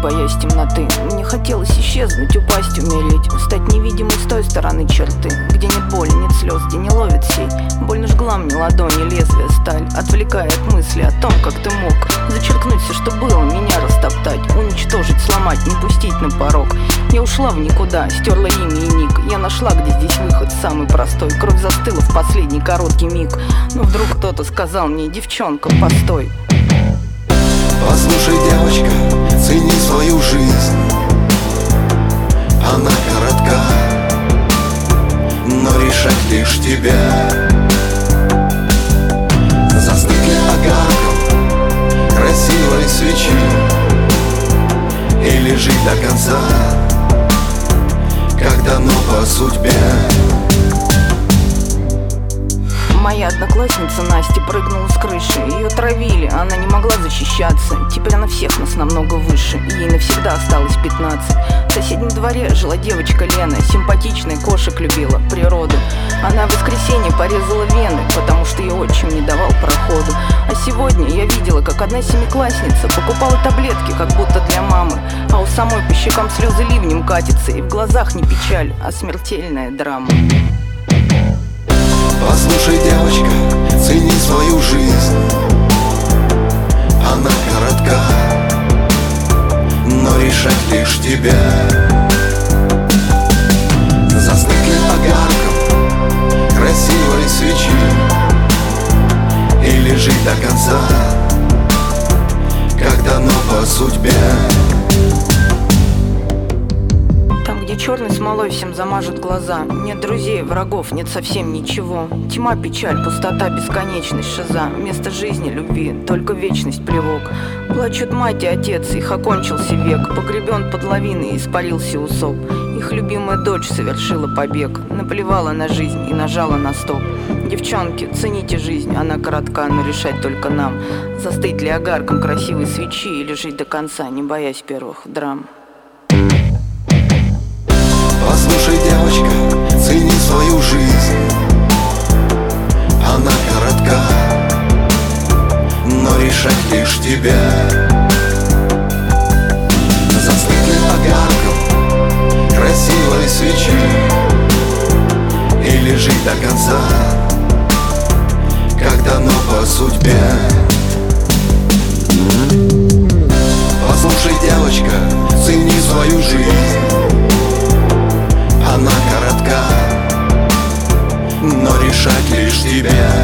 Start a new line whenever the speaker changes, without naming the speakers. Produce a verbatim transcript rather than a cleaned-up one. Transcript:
боясь темноты. Мне хотелось исчезнуть, упасть, умереть, стать невидимой с той стороны черты, где нет боли, нет слез, где не ловит сей. Больно жгла мне ладони лезвие сталь, отвлекая от мысли о том, как ты мог зачеркнуть все, что было, меня растоптать, уничтожить, сломать, не пустить на порог. Я ушла в никуда, стерла имя и ник. Я нашла, где здесь выход, самый простой. Кровь застыла в последний короткий миг. Но вдруг кто-то сказал мне: девчонка, постой.
Послушай, девочка, цени свою жизнь. Она коротка, но решать лишь тебя. Застыли огарком красивой свечи или жить до конца, как дано по судьбе.
Моя одноклассница Настя прыгнула с крыши. Ее травили, она не могла защищаться. Теперь она всех нас намного выше, ей навсегда осталось пятнадцать. В соседнем дворе жила девочка Лена, симпатичная, кошек любила, природу. Она в воскресенье порезала вены, потому что ее отчим не давал проходу. А сегодня я видела, как одна семиклассница покупала таблетки, как будто для мамы, а у самой по щекам слезы ливнем катятся, и в глазах не печаль, а смертельная драма.
Послушай, девочка, цени свою жизнь. Она коротка, но решать лишь тебя. Застыли огарком красивой свечи или жить до конца, как дано по судьбе.
Где черной смолой всем замажут глаза. Нет друзей, врагов, нет совсем ничего. Тьма, печаль, пустота, бесконечность, шиза. Вместо жизни, любви, только вечность, плевок. Плачут мать и отец, их окончился век. Погребен под лавиной, испарился усоп. Их любимая дочь совершила побег, наплевала на жизнь и нажала на стоп. Девчонки, цените жизнь, она коротка, но решать только нам. Застыть ли огарком красивой свечи или жить до конца, не боясь первых драм.
Послушай, девочка, цени свою жизнь. Она коротка, но решать лишь тебя. Застыли огарком красивой свечи или жить до конца, как дано по судьбе. Послушай, девочка, цени свою жизнь. Она коротка, но решать лишь тебе.